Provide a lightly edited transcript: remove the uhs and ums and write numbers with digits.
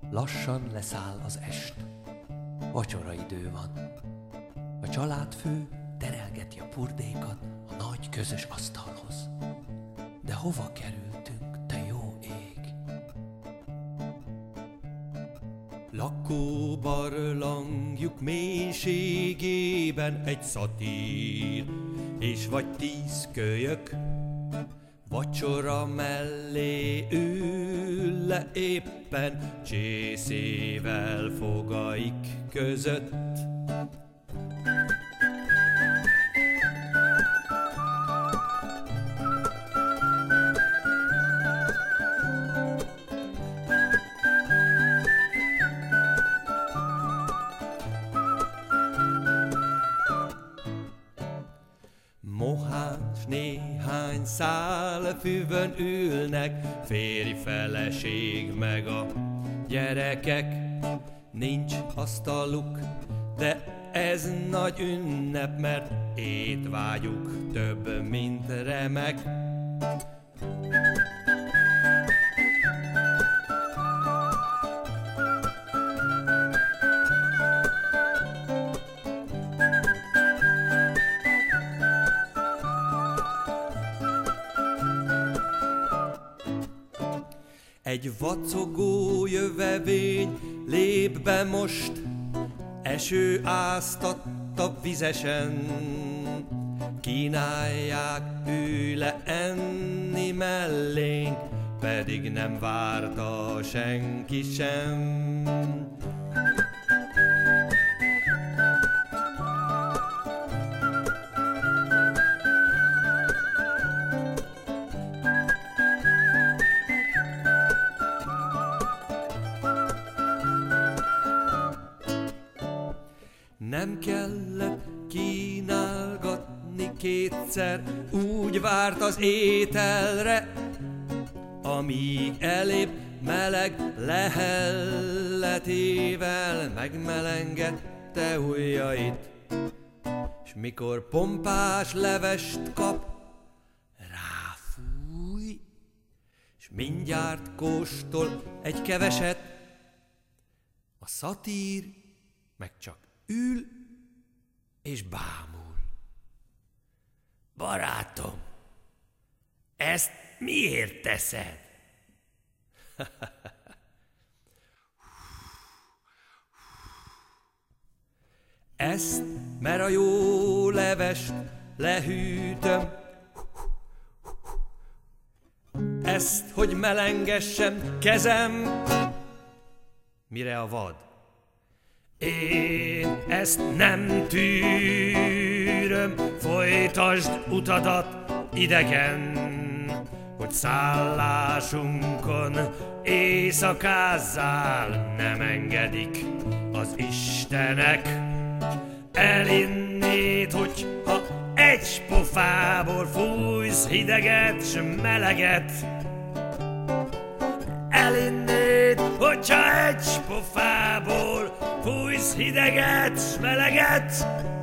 Lassan leszáll az est. Vacsoraidő van. A családfő terelgeti a purdékat a nagy közös asztalhoz. De hova kerültünk, te jó ég? Lakóbarlangjuk mélységében egy szatír, és vagy 10 kölyök, vacsora mellé ül le éppen, csészével fogaik között. Moháns néhány szál füvön ülnek, férj, feleség meg a gyerekek. Nincs asztaluk, de ez nagy ünnep, mert étvágyuk több, mint remek. Egy vacogó jövevény lép be most, eső áztatta vizesen. Kínálják, ülj le enni mellénk, pedig nem várta senki sem. Nem kellett kínálgatni kétszer, úgy várt az ételre, amíg elép meleg lehelletével megmelengedte ujjait. S mikor pompás levest kap, ráfúj, s mindjárt kóstol egy keveset, a szatír meg csak ül és bámul. Barátom, ezt miért teszed? Ezt, mert a jó levest lehűtöm. Ezt, hogy melengessem kezem. Mire a vad? Én ezt nem tűröm, folytasd utadat idegen, hogy szállásunkon éjszakázzál, nem engedik az Istenek. Elinnéd, hogyha egy pofából fújsz hideget s meleget. Elinnéd, hogyha egy pofából fújsz hideget s meleget.